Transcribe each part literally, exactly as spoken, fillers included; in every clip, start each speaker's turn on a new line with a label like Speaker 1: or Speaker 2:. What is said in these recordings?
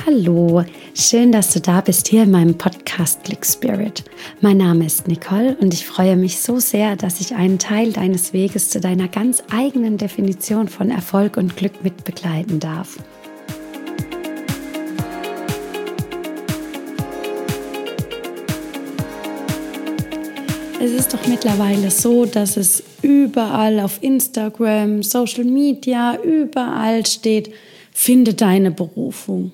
Speaker 1: Hallo, schön, dass du da bist hier in meinem Podcast Click Spirit. Mein Name ist Nicole und ich freue mich so sehr, dass ich einen Teil deines Weges zu deiner ganz eigenen Definition von Erfolg und Glück mit begleiten darf. Es ist doch mittlerweile so, dass es überall auf Instagram, Social Media, überall steht, finde deine Berufung.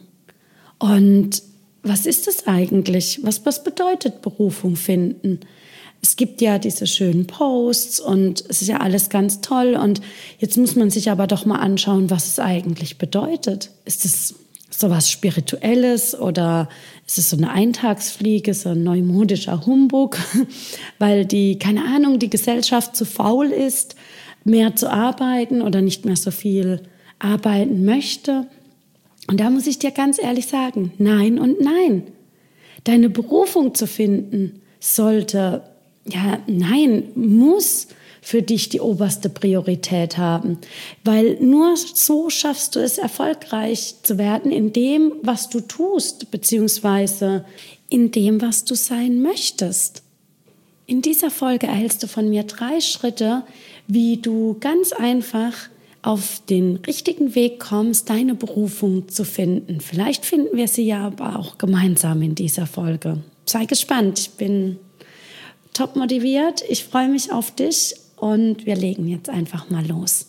Speaker 1: Und was ist das eigentlich? Was, was bedeutet Berufung finden? Es gibt ja diese schönen Posts und es ist ja alles ganz toll. Und jetzt muss man sich aber doch mal anschauen, was es eigentlich bedeutet. Ist es sowas Spirituelles oder ist es so eine Eintagsfliege, so ein neumodischer Humbug, weil die, keine Ahnung, die Gesellschaft zu faul ist, mehr zu arbeiten oder nicht mehr so viel arbeiten möchte? Und da muss ich dir ganz ehrlich sagen, nein und nein. Deine Berufung zu finden sollte, ja, nein, muss für dich die oberste Priorität haben. Weil nur so schaffst du es, erfolgreich zu werden in dem, was du tust, beziehungsweise in dem, was du sein möchtest. In dieser Folge erhältst du von mir drei Schritte, wie du ganz einfach auf den richtigen Weg kommst, deine Berufung zu finden. Vielleicht finden wir sie ja aber auch gemeinsam in dieser Folge. Sei gespannt, ich bin top motiviert, ich freue mich auf dich und wir legen jetzt einfach mal los.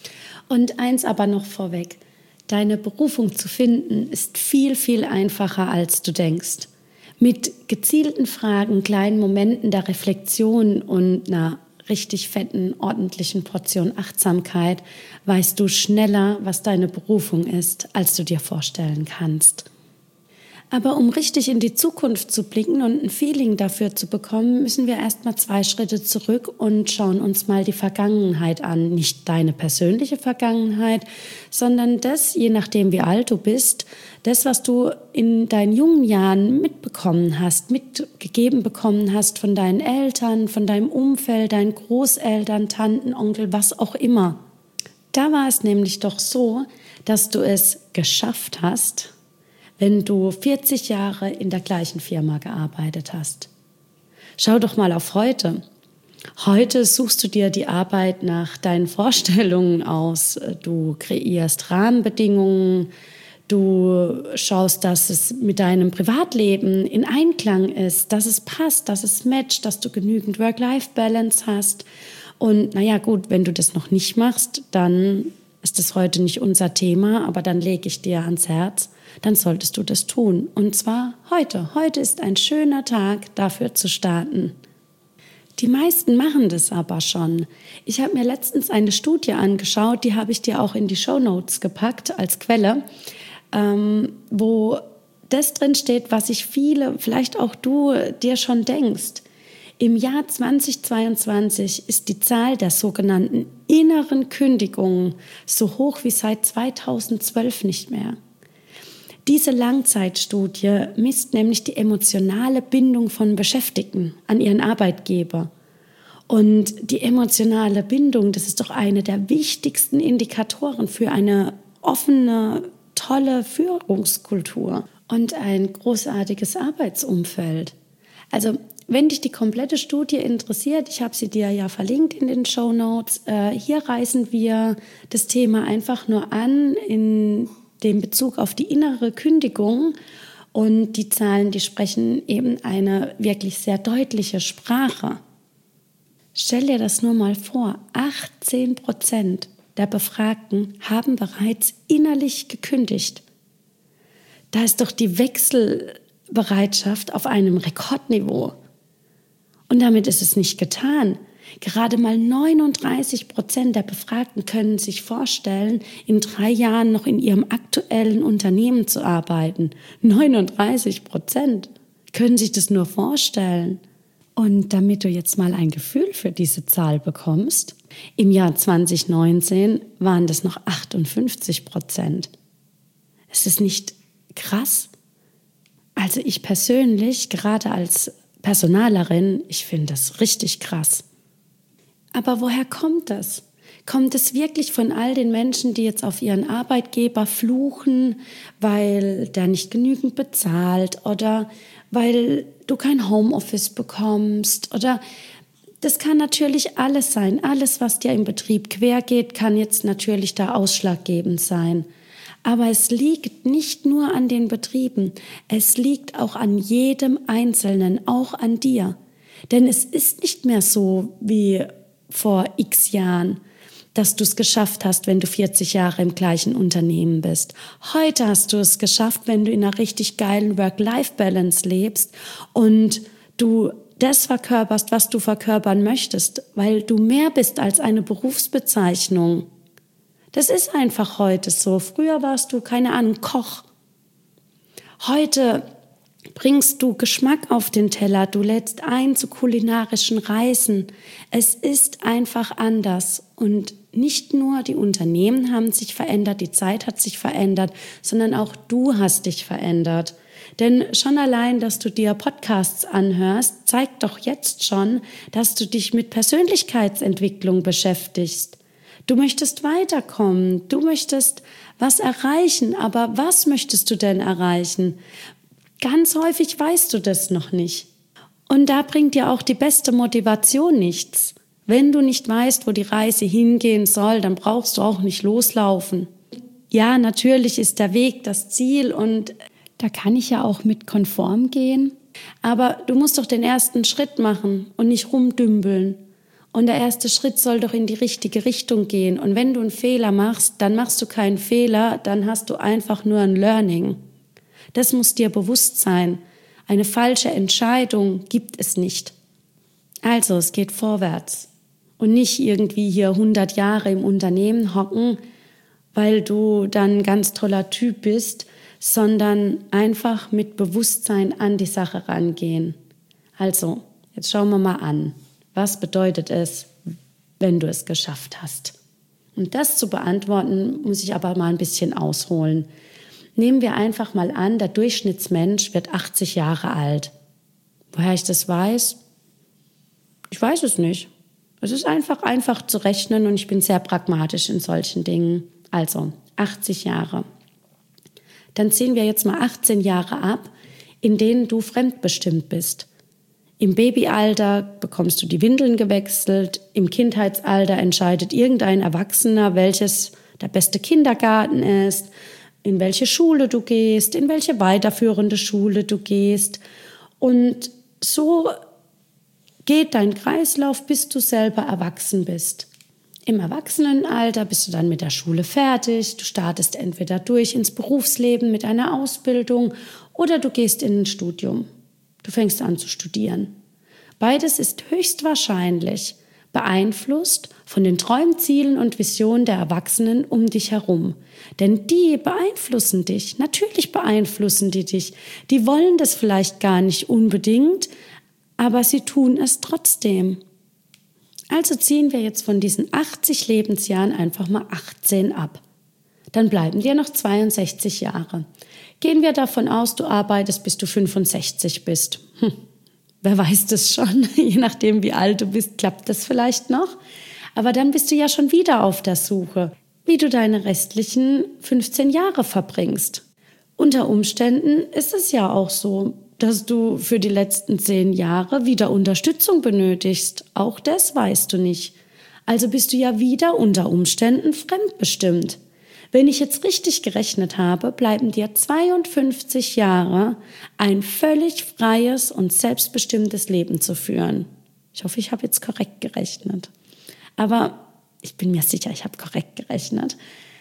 Speaker 1: Und eins aber noch vorweg, deine Berufung zu finden ist viel, viel einfacher, als du denkst. Mit gezielten Fragen, kleinen Momenten der Reflexion und einer richtig fetten, ordentlichen Portion Achtsamkeit weißt du schneller, was deine Berufung ist, als du dir vorstellen kannst. Aber um richtig in die Zukunft zu blicken und ein Feeling dafür zu bekommen, müssen wir erstmal zwei Schritte zurück und schauen uns mal die Vergangenheit an. Nicht deine persönliche Vergangenheit, sondern das, je nachdem wie alt du bist, das, was du in deinen jungen Jahren mitbekommen hast, mitgegeben bekommen hast von deinen Eltern, von deinem Umfeld, deinen Großeltern, Tanten, Onkel, was auch immer. Da war es nämlich doch so, dass du es geschafft hast, wenn du vierzig Jahre in der gleichen Firma gearbeitet hast. Schau doch mal auf heute. Heute suchst du dir die Arbeit nach deinen Vorstellungen aus. Du kreierst Rahmenbedingungen, du schaust, dass es mit deinem Privatleben in Einklang ist, dass es passt, dass es matcht, dass du genügend Work-Life-Balance hast. Und naja gut, wenn du das noch nicht machst, dann ist das heute nicht unser Thema, aber dann lege ich dir ans Herz, dann solltest du das tun. Und zwar heute. Heute ist ein schöner Tag, dafür zu starten. Die meisten machen das aber schon. Ich habe mir letztens eine Studie angeschaut, die habe ich dir auch in die Shownotes gepackt als Quelle, ähm, wo das drin steht, was sich viele, vielleicht auch du, dir schon denkst. Im Jahr zweitausendzweiundzwanzig ist die Zahl der sogenannten inneren Kündigungen so hoch wie seit zweitausendzwölf nicht mehr. Diese Langzeitstudie misst nämlich die emotionale Bindung von Beschäftigten an ihren Arbeitgeber. Und die emotionale Bindung, das ist doch eine der wichtigsten Indikatoren für eine offene, tolle Führungskultur und ein großartiges Arbeitsumfeld. Also wenn dich die komplette Studie interessiert, ich habe sie dir ja verlinkt in den Shownotes, äh, hier reißen wir das Thema einfach nur an in den Bezug auf die innere Kündigung, und die Zahlen, die sprechen eben eine wirklich sehr deutliche Sprache. Stell dir das nur mal vor, achtzehn Prozent der Befragten haben bereits innerlich gekündigt. Da ist doch die Wechselbereitschaft auf einem Rekordniveau. Und damit ist es nicht getan. Gerade mal neununddreißig Prozent der Befragten können sich vorstellen, in drei Jahren noch in ihrem aktuellen Unternehmen zu arbeiten. neununddreißig Prozent können sich das nur vorstellen. Und damit du jetzt mal ein Gefühl für diese Zahl bekommst, im Jahr zwanzig neunzehn waren das noch achtundfünfzig Prozent. Es ist nicht krass. Also ich persönlich, gerade als Personalerin, ich finde das richtig krass. Aber woher kommt das? Kommt es wirklich von all den Menschen, die jetzt auf ihren Arbeitgeber fluchen, weil der nicht genügend bezahlt oder weil du kein Homeoffice bekommst oder das kann natürlich alles sein. Alles, was dir im Betrieb quer geht, kann jetzt natürlich da ausschlaggebend sein. Aber es liegt nicht nur an den Betrieben, es liegt auch an jedem Einzelnen, auch an dir. Denn es ist nicht mehr so wie vor x Jahren, dass du es geschafft hast, wenn du vierzig Jahre im gleichen Unternehmen bist. Heute hast du es geschafft, wenn du in einer richtig geilen Work-Life-Balance lebst und du das verkörperst, was du verkörpern möchtest, weil du mehr bist als eine Berufsbezeichnung. Das ist einfach heute so. Früher warst du, keine Ahnung, Koch. Heute bringst du Geschmack auf den Teller, du lädst ein zu kulinarischen Reisen. Es ist einfach anders. Und nicht nur die Unternehmen haben sich verändert, die Zeit hat sich verändert, sondern auch du hast dich verändert. Denn schon allein, dass du dir Podcasts anhörst, zeigt doch jetzt schon, dass du dich mit Persönlichkeitsentwicklung beschäftigst. Du möchtest weiterkommen, du möchtest was erreichen, aber was möchtest du denn erreichen? Ganz häufig weißt du das noch nicht. Und da bringt dir auch die beste Motivation nichts. Wenn du nicht weißt, wo die Reise hingehen soll, dann brauchst du auch nicht loslaufen. Ja, natürlich ist der Weg das Ziel und da kann ich ja auch mit konform gehen. Aber du musst doch den ersten Schritt machen und nicht rumdümpeln. Und der erste Schritt soll doch in die richtige Richtung gehen. Und wenn du einen Fehler machst, dann machst du keinen Fehler, dann hast du einfach nur ein Learning. Das muss dir bewusst sein. Eine falsche Entscheidung gibt es nicht. Also, es geht vorwärts. Und nicht irgendwie hier hundert Jahre im Unternehmen hocken, weil du dann ein ganz toller Typ bist, sondern einfach mit Bewusstsein an die Sache rangehen. Also, jetzt schauen wir mal an. Was bedeutet es, wenn du es geschafft hast? Und das zu beantworten, muss ich aber mal ein bisschen ausholen. Nehmen wir einfach mal an, der Durchschnittsmensch wird achtzig Jahre alt. Woher ich das weiß? Ich weiß es nicht. Es ist einfach einfach zu rechnen und ich bin sehr pragmatisch in solchen Dingen. Also achtzig Jahre. Dann ziehen wir jetzt mal achtzehn Jahre ab, in denen du fremdbestimmt bist. Im Babyalter bekommst du die Windeln gewechselt, im Kindheitsalter entscheidet irgendein Erwachsener, welches der beste Kindergarten ist, in welche Schule du gehst, in welche weiterführende Schule du gehst. Und so geht dein Kreislauf, bis du selber erwachsen bist. Im Erwachsenenalter bist du dann mit der Schule fertig, du startest entweder durch ins Berufsleben mit einer Ausbildung oder du gehst in ein Studium. Du fängst an zu studieren. Beides ist höchstwahrscheinlich beeinflusst von den Träumen, Zielen und Visionen der Erwachsenen um dich herum. Denn die beeinflussen dich. Natürlich beeinflussen die dich. Die wollen das vielleicht gar nicht unbedingt, aber sie tun es trotzdem. Also ziehen wir jetzt von diesen achtzig Lebensjahren einfach mal achtzehn ab. Dann bleiben dir noch zweiundsechzig Jahre. Gehen wir davon aus, du arbeitest, bis du fünfundsechzig bist. Hm, wer weiß das schon? Je nachdem, wie alt du bist, klappt das vielleicht noch. Aber dann bist du ja schon wieder auf der Suche, wie du deine restlichen fünfzehn Jahre verbringst. Unter Umständen ist es ja auch so, dass du für die letzten zehn Jahre wieder Unterstützung benötigst. Auch das weißt du nicht. Also bist du ja wieder unter Umständen fremdbestimmt. Wenn ich jetzt richtig gerechnet habe, bleiben dir zweiundfünfzig Jahre, ein völlig freies und selbstbestimmtes Leben zu führen. Ich hoffe, ich habe jetzt korrekt gerechnet. Aber ich bin mir sicher, ich habe korrekt gerechnet.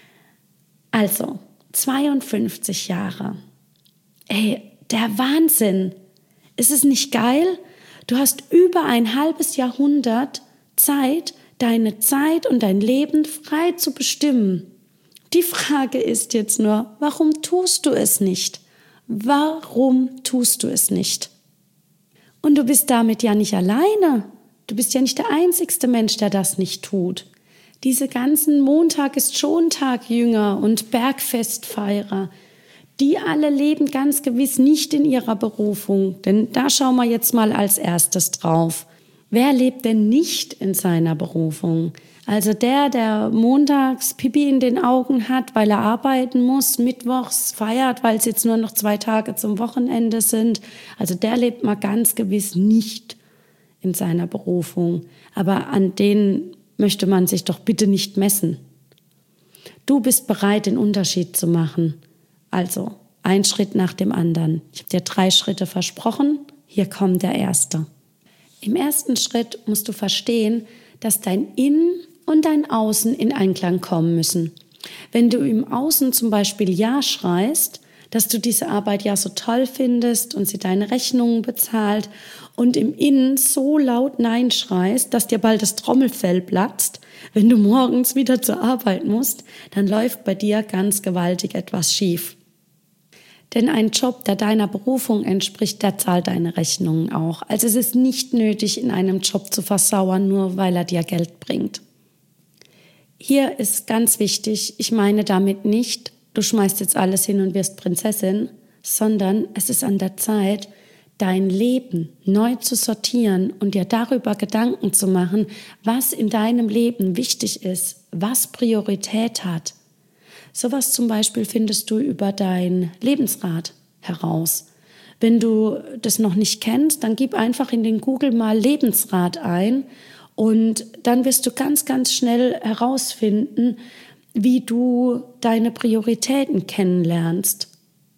Speaker 1: Also, zweiundfünfzig Jahre. Ey, der Wahnsinn. Ist es nicht geil? Du hast über ein halbes Jahrhundert Zeit, deine Zeit und dein Leben frei zu bestimmen. Die Frage ist jetzt nur, warum tust du es nicht? Warum tust du es nicht? Und du bist damit ja nicht alleine. Du bist ja nicht der einzigste Mensch, der das nicht tut. Diese ganzen Montag ist schon Tag Jünger und Bergfestfeierer, die alle leben ganz gewiss nicht in ihrer Berufung. Denn da schauen wir jetzt mal als erstes drauf. Wer lebt denn nicht in seiner Berufung? Also der, der montags Pipi in den Augen hat, weil er arbeiten muss, mittwochs feiert, weil es jetzt nur noch zwei Tage zum Wochenende sind, also der lebt mal ganz gewiss nicht in seiner Berufung. Aber an denen möchte man sich doch bitte nicht messen. Du bist bereit, den Unterschied zu machen. Also ein Schritt nach dem anderen. Ich habe dir drei Schritte versprochen. Hier kommt der erste. Im ersten Schritt musst du verstehen, dass dein Innen und dein Außen in Einklang kommen müssen. Wenn du im Außen zum Beispiel Ja schreist, dass du diese Arbeit ja so toll findest und sie deine Rechnungen bezahlt und im Innen so laut Nein schreist, dass dir bald das Trommelfell platzt, wenn du morgens wieder zur Arbeit musst, dann läuft bei dir ganz gewaltig etwas schief. Denn ein Job, der deiner Berufung entspricht, der zahlt deine Rechnungen auch. Also es ist nicht nötig, in einem Job zu versauern, nur weil er dir Geld bringt. Hier ist ganz wichtig, ich meine damit nicht, du schmeißt jetzt alles hin und wirst Prinzessin, sondern es ist an der Zeit, dein Leben neu zu sortieren und dir darüber Gedanken zu machen, was in deinem Leben wichtig ist, was Priorität hat. Sowas zum Beispiel findest du über dein Lebensrad heraus. Wenn du das noch nicht kennst, dann gib einfach in den Google mal Lebensrad ein und dann wirst du ganz, ganz schnell herausfinden, wie du deine Prioritäten kennenlernst.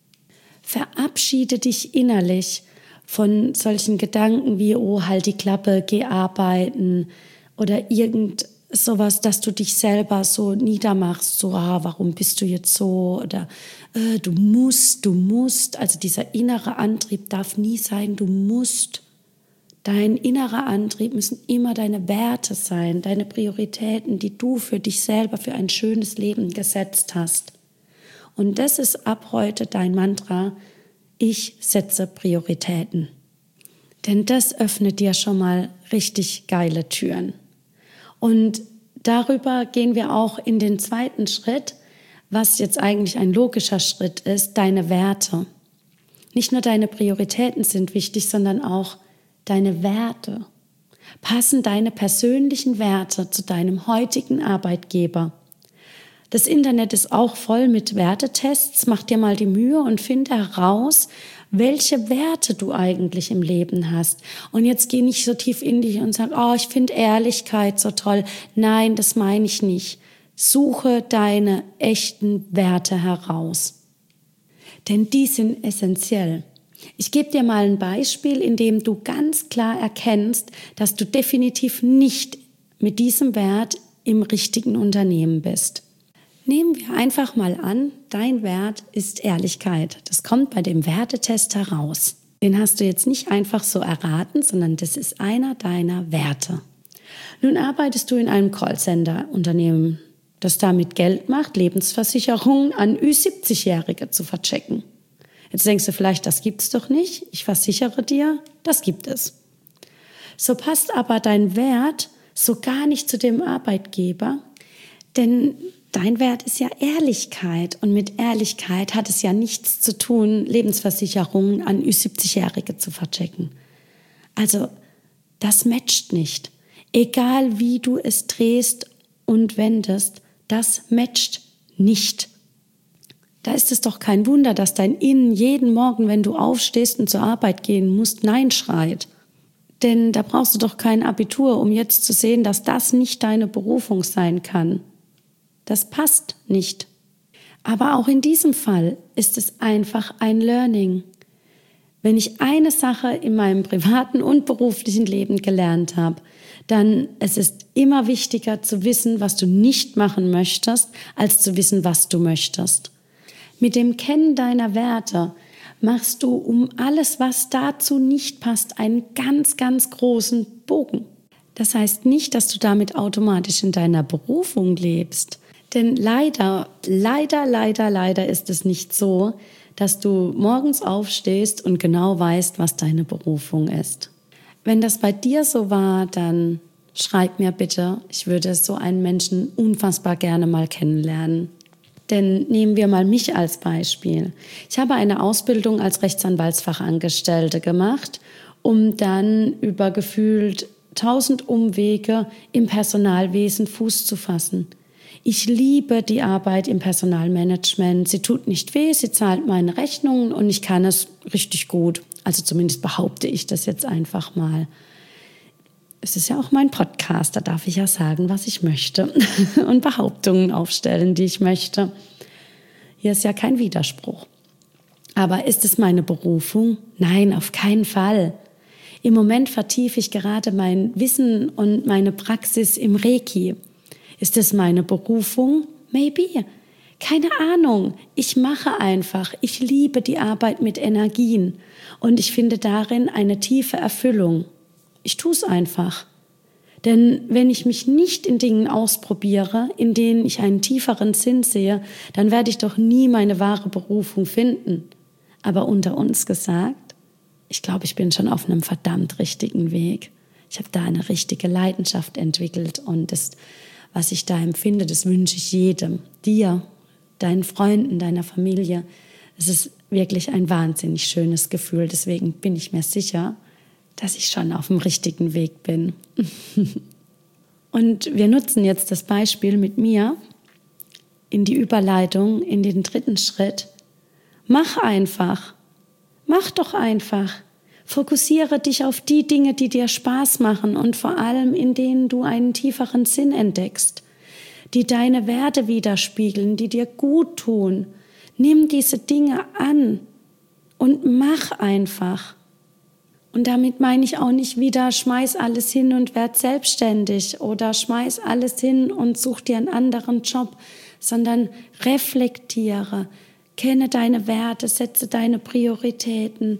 Speaker 1: Verabschiede dich innerlich von solchen Gedanken wie, oh, halt die Klappe, geh arbeiten oder irgend sowas, dass du dich selber so niedermachst, so, ah, warum bist du jetzt so oder äh, du musst, du musst. Also dieser innere Antrieb darf nie sein, du musst. Dein innerer Antrieb müssen immer deine Werte sein, deine Prioritäten, die du für dich selber, für ein schönes Leben gesetzt hast. Und das ist ab heute dein Mantra, ich setze Prioritäten. Denn das öffnet dir schon mal richtig geile Türen. Und darüber gehen wir auch in den zweiten Schritt, was jetzt eigentlich ein logischer Schritt ist, deine Werte. Nicht nur deine Prioritäten sind wichtig, sondern auch deine Werte. Passen deine persönlichen Werte zu deinem heutigen Arbeitgeber? Das Internet ist auch voll mit Wertetests. Mach dir mal die Mühe und finde heraus, welche Werte du eigentlich im Leben hast. Und jetzt geh nicht so tief in dich und sag, oh, ich finde Ehrlichkeit so toll. Nein, das meine ich nicht. Suche deine echten Werte heraus. Denn die sind essentiell. Ich gebe dir mal ein Beispiel, in dem du ganz klar erkennst, dass du definitiv nicht mit diesem Wert im richtigen Unternehmen bist. Nehmen wir einfach mal an, dein Wert ist Ehrlichkeit. Das kommt bei dem Wertetest heraus. Den hast du jetzt nicht einfach so erraten, sondern das ist einer deiner Werte. Nun arbeitest du in einem Callcenter-Unternehmen, das damit Geld macht, Lebensversicherungen an Ü siebzig-Jährige zu verchecken. Jetzt denkst du vielleicht, das gibt's doch nicht. Ich versichere dir, das gibt es. So passt aber dein Wert so gar nicht zu dem Arbeitgeber, denn dein Wert ist ja Ehrlichkeit und mit Ehrlichkeit hat es ja nichts zu tun, Lebensversicherungen an Ü siebzig-Jährige zu verchecken. Also das matcht nicht. Egal wie du es drehst und wendest, das matcht nicht. Da ist es doch kein Wunder, dass dein Innen jeden Morgen, wenn du aufstehst und zur Arbeit gehen musst, Nein schreit. Denn da brauchst du doch kein Abitur, um jetzt zu sehen, dass das nicht deine Berufung sein kann. Das passt nicht. Aber auch in diesem Fall ist es einfach ein Learning. Wenn ich eine Sache in meinem privaten und beruflichen Leben gelernt habe, dann es ist immer wichtiger zu wissen, was du nicht machen möchtest, als zu wissen, was du möchtest. Mit dem Kennen deiner Werte machst du um alles, was dazu nicht passt, einen ganz, ganz großen Bogen. Das heißt nicht, dass du damit automatisch in deiner Berufung lebst. Denn leider, leider, leider, leider ist es nicht so, dass du morgens aufstehst und genau weißt, was deine Berufung ist. Wenn das bei dir so war, dann schreib mir bitte. Ich würde so einen Menschen unfassbar gerne mal kennenlernen. Denn nehmen wir mal mich als Beispiel. Ich habe eine Ausbildung als Rechtsanwaltsfachangestellte gemacht, um dann über gefühlt tausend Umwege im Personalwesen Fuß zu fassen. Ich liebe die Arbeit im Personalmanagement. Sie tut nicht weh, sie zahlt meine Rechnungen und ich kann es richtig gut. Also zumindest behaupte ich das jetzt einfach mal. Es ist ja auch mein Podcast, da darf ich ja sagen, was ich möchte und Behauptungen aufstellen, die ich möchte. Hier ist ja kein Widerspruch. Aber ist es meine Berufung? Nein, auf keinen Fall. Im Moment vertiefe ich gerade mein Wissen und meine Praxis im Reiki. Ist es meine Berufung? Maybe. Keine Ahnung. Ich mache einfach. Ich liebe die Arbeit mit Energien und ich finde darin eine tiefe Erfüllung. Ich tue es einfach. Denn wenn ich mich nicht in Dingen ausprobiere, in denen ich einen tieferen Sinn sehe, dann werde ich doch nie meine wahre Berufung finden. Aber unter uns gesagt, ich glaube, ich bin schon auf einem verdammt richtigen Weg. Ich habe da eine richtige Leidenschaft entwickelt und das, was ich da empfinde, das wünsche ich jedem, dir, deinen Freunden, deiner Familie. Es ist wirklich ein wahnsinnig schönes Gefühl. Deswegen bin ich mir sicher, dass ich schon auf dem richtigen Weg bin. Und wir nutzen jetzt das Beispiel mit mir in die Überleitung, in den dritten Schritt. Mach einfach. Mach doch einfach. Fokussiere dich auf die Dinge, die dir Spaß machen und vor allem, in denen du einen tieferen Sinn entdeckst, die deine Werte widerspiegeln, die dir gut tun. Nimm diese Dinge an und mach einfach. Und damit meine ich auch nicht wieder, schmeiß alles hin und werd selbstständig oder schmeiß alles hin und such dir einen anderen Job, sondern reflektiere, kenne deine Werte, setze deine Prioritäten,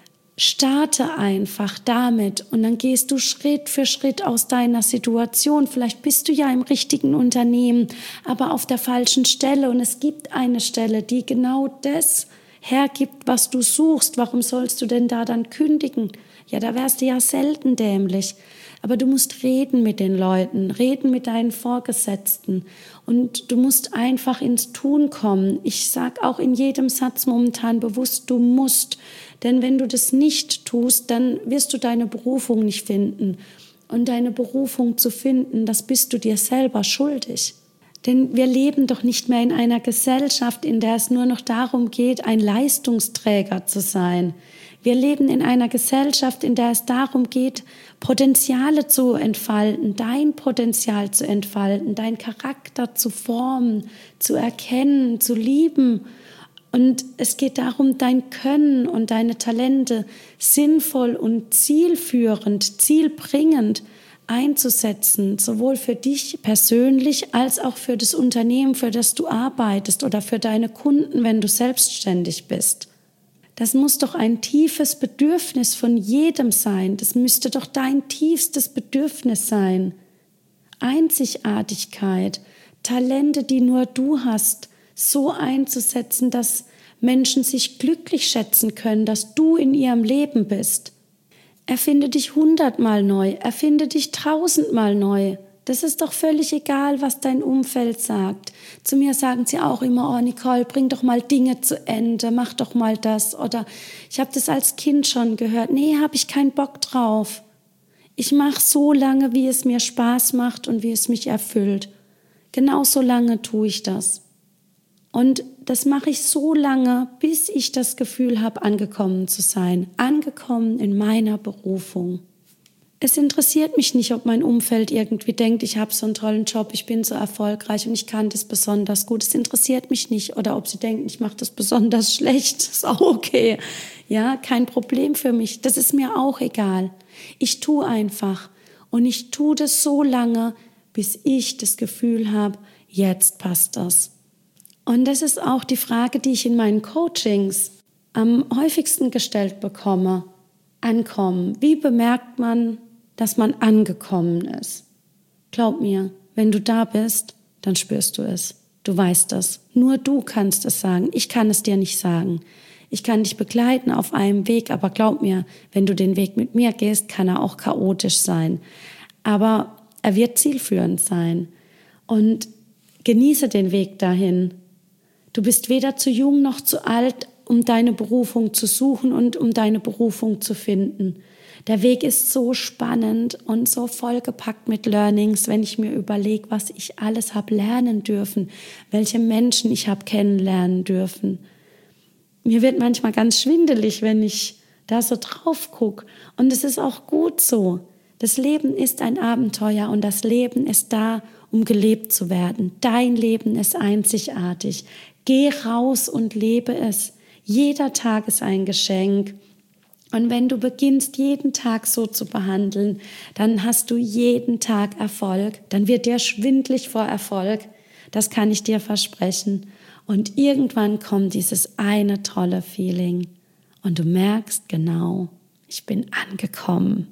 Speaker 1: starte einfach damit und dann gehst du Schritt für Schritt aus deiner Situation. Vielleicht bist du ja im richtigen Unternehmen, aber auf der falschen Stelle und es gibt eine Stelle, die genau das hergibt, was du suchst. Warum sollst du denn da dann kündigen? Ja, da wärst du ja selten dämlich. Aber du musst reden mit den Leuten, reden mit deinen Vorgesetzten und du musst einfach ins Tun kommen. Ich sage auch in jedem Satz momentan bewusst, du musst. Denn wenn du das nicht tust, dann wirst du deine Berufung nicht finden. Und deine Berufung zu finden, das bist du dir selber schuldig. Denn wir leben doch nicht mehr in einer Gesellschaft, in der es nur noch darum geht, ein Leistungsträger zu sein. Wir leben in einer Gesellschaft, in der es darum geht, Potenziale zu entfalten, dein Potenzial zu entfalten, deinen Charakter zu formen, zu erkennen, zu lieben. Und es geht darum, dein Können und deine Talente sinnvoll und zielführend, zielbringend einzusetzen, sowohl für dich persönlich als auch für das Unternehmen, für das du arbeitest oder für deine Kunden, wenn du selbstständig bist. Das muss doch ein tiefes Bedürfnis von jedem sein. Das müsste doch dein tiefstes Bedürfnis sein. Einzigartigkeit, Talente, die nur du hast, so einzusetzen, dass Menschen sich glücklich schätzen können, dass du in ihrem Leben bist. Erfinde dich hundertmal neu, erfinde dich tausendmal neu. Das ist doch völlig egal, was dein Umfeld sagt. Zu mir sagen sie auch immer, oh Nicole, bring doch mal Dinge zu Ende, mach doch mal das. Oder ich habe das als Kind schon gehört, nee, habe ich keinen Bock drauf. Ich mache so lange, wie es mir Spaß macht und wie es mich erfüllt. Genau so lange tue ich das. Und das mache ich so lange, bis ich das Gefühl habe, angekommen zu sein. Angekommen in meiner Berufung. Es interessiert mich nicht, ob mein Umfeld irgendwie denkt, ich habe so einen tollen Job, ich bin so erfolgreich und ich kann das besonders gut. Es interessiert mich nicht. Oder ob sie denken, ich mache das besonders schlecht. Das ist auch okay. Ja, kein Problem für mich. Das ist mir auch egal. Ich tue einfach. Und ich tue das so lange, bis ich das Gefühl habe, jetzt passt das. Und das ist auch die Frage, die ich in meinen Coachings am häufigsten gestellt bekomme. Ankommen. Wie bemerkt man, dass man angekommen ist? Glaub mir, wenn du da bist, dann spürst du es. Du weißt das. Nur du kannst es sagen. Ich kann es dir nicht sagen. Ich kann dich begleiten auf einem Weg, aber glaub mir, wenn du den Weg mit mir gehst, kann er auch chaotisch sein. Aber er wird zielführend sein. Und genieße den Weg dahin. Du bist weder zu jung noch zu alt, um deine Berufung zu suchen und um deine Berufung zu finden. Der Weg ist so spannend und so vollgepackt mit Learnings, wenn ich mir überlege, was ich alles habe lernen dürfen, welche Menschen ich habe kennenlernen dürfen. Mir wird manchmal ganz schwindelig, wenn ich da so drauf gucke. Und es ist auch gut so. Das Leben ist ein Abenteuer und das Leben ist da, um gelebt zu werden. Dein Leben ist einzigartig. Geh raus und lebe es. Jeder Tag ist ein Geschenk. Und wenn du beginnst, jeden Tag so zu behandeln, dann hast du jeden Tag Erfolg. Dann wird dir schwindlig vor Erfolg. Das kann ich dir versprechen. Und irgendwann kommt dieses eine tolle Feeling. Und du merkst genau, ich bin angekommen.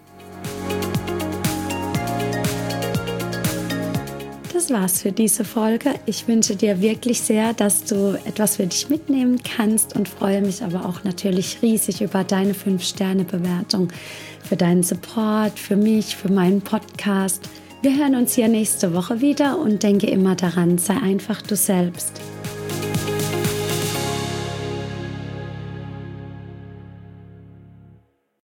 Speaker 1: Das war's für diese Folge. Ich wünsche dir wirklich sehr, dass du etwas für dich mitnehmen kannst und freue mich aber auch natürlich riesig über deine fünf Sterne Bewertung, für deinen Support, für mich, für meinen Podcast. Wir hören uns hier nächste Woche wieder und denke immer daran, sei einfach du selbst.